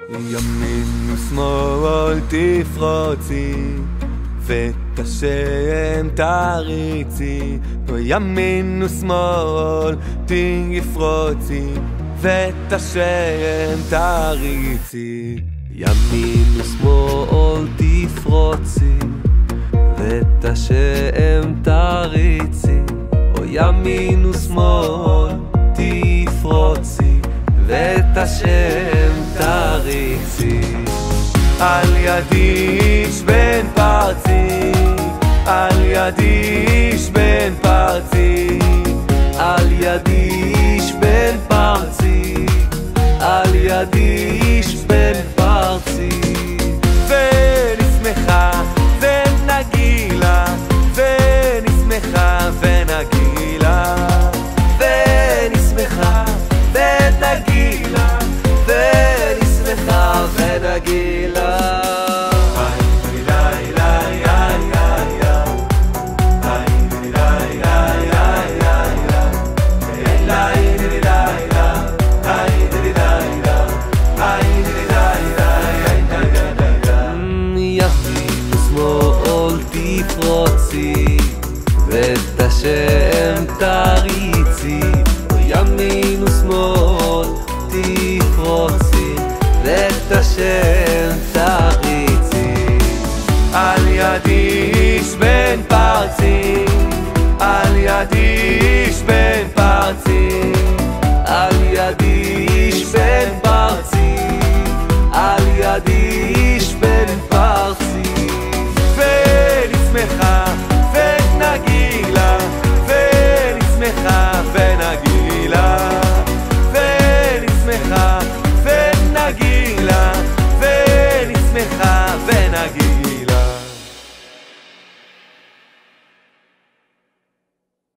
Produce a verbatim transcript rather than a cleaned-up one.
ימין ושמאל תפרוצי ואת השם תריצי, ימין ושמאל תפרוצי ואת השם תריצי. ימין ושמאל תפרוצי ואת השם תריצי, או ימין ושמאל תפרוצי ואת השם תריצי. על ידי איש בן פרצי, על ידי איש בן פרצי, על ידי איש בן פרצי, על ידי איש בן פרצי. ונשמחה ונגילה, ונשמחה ונגילה, ונשמחה ונגילה, ונשמחה ונגילה. תפרוצי ואת השם תריצי, ימין ושמאל תפרוצי ואת השם תריצי. על ידי איש בן פרצי, על ידי איש בן פרצי, על ידי איש בן פרצי, על ידי איש בן פרצי. ונשמחה ונגילה, ונשמחה ונגילה, ונשמחה ונגילה,